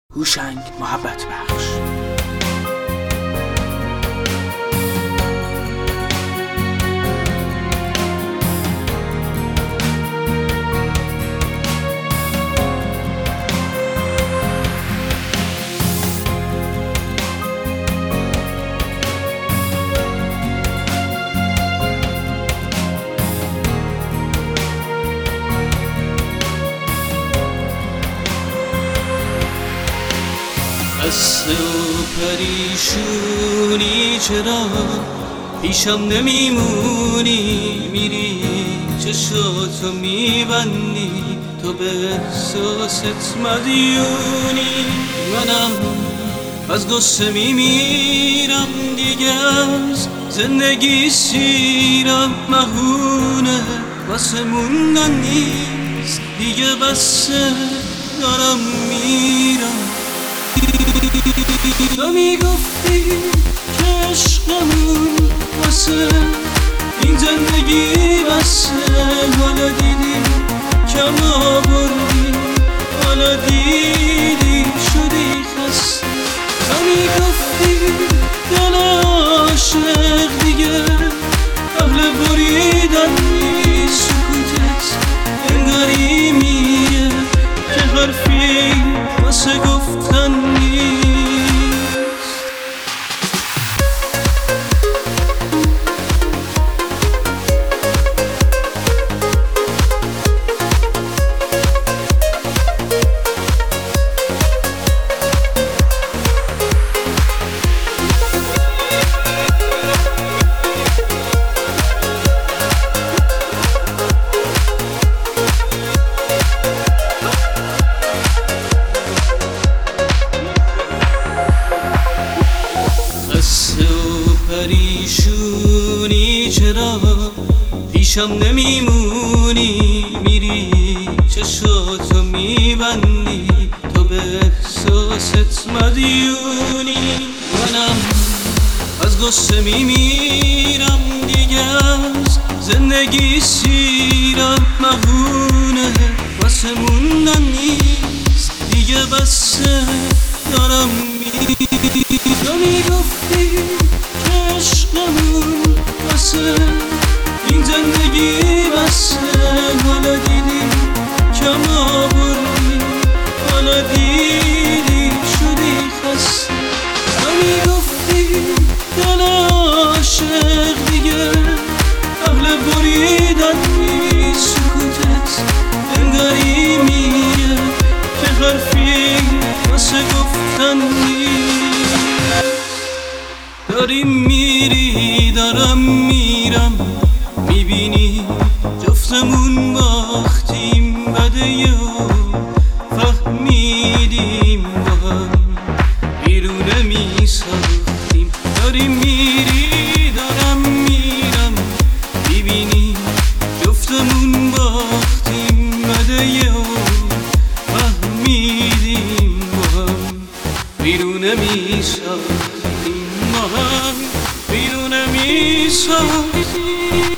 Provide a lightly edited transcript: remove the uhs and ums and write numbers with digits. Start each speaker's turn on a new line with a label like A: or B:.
A: هوشنگ محبت بخش.
B: خسته و پریشونی چرا پیشم نمیمونی؟ میری چشاتو میبندی، تو به احساست مدیونی. منم از غصه میمیرم دیگه، از زندگی سیرم مهونه، واسه موندن نیست دیگه، بسه دارم میرم. تو میگفتی که عشقمون واسه این زندگی بسه، حالا دیدی کم آوردی، حالا دیدی شدی خسته. تو میگفتی دل عاشق دیگه اهل بریدن نیست، سکوتت انگاری میگه که حرفی واسه گفتن نیست. خسته و پریشونی چرا پیشم نمیمونی؟ میری چشاتو میبندی، تو به احساست مدیونی. منم از غصه میمیرم دیگه، از زندگی سیرم مهونه، واسه موندن نیست دیگه، بسه دارم تو میگفتی که عشقمون واسه این زندگی بسه، حالا دیدی کم آوردی، حالا دیدی شدی خسته. تو میگفتی دل عاشق دیگه اهل بریدن نیست، سکوتت انگاری میگه که حرفی واسه گفتن نیست. داری میری دارم میرم، میبینی جفتمون باختیم، بده یا فهمیدیم با هم بیرونه میساختیم. داری میری دارم میرم، میبینی جفتمون باختیم، بده یا فهمیدیم با هم بیرونه میساختیم، بیرونه میساختیم.